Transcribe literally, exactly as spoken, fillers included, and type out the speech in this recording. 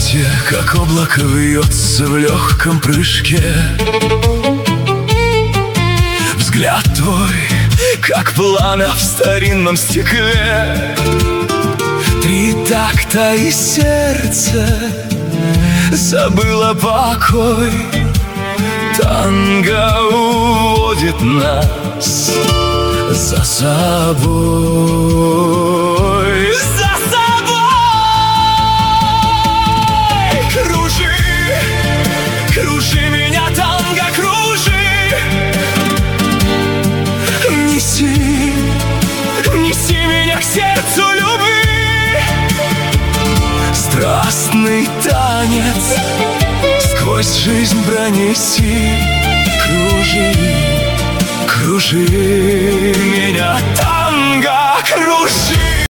платье, как облако, вьется в легком прыжке. Взгляд твой, как пламя в старинном стекле. Три такта и сердце забыло покой. Танго уводит нас за собой, за собой. Кружи, кружи меня, танго, кружи. Неси, неси меня к сердцу любви. Страстный танец сквозь жизнь пронеси. Кружи, кружи меня, танго, кружи.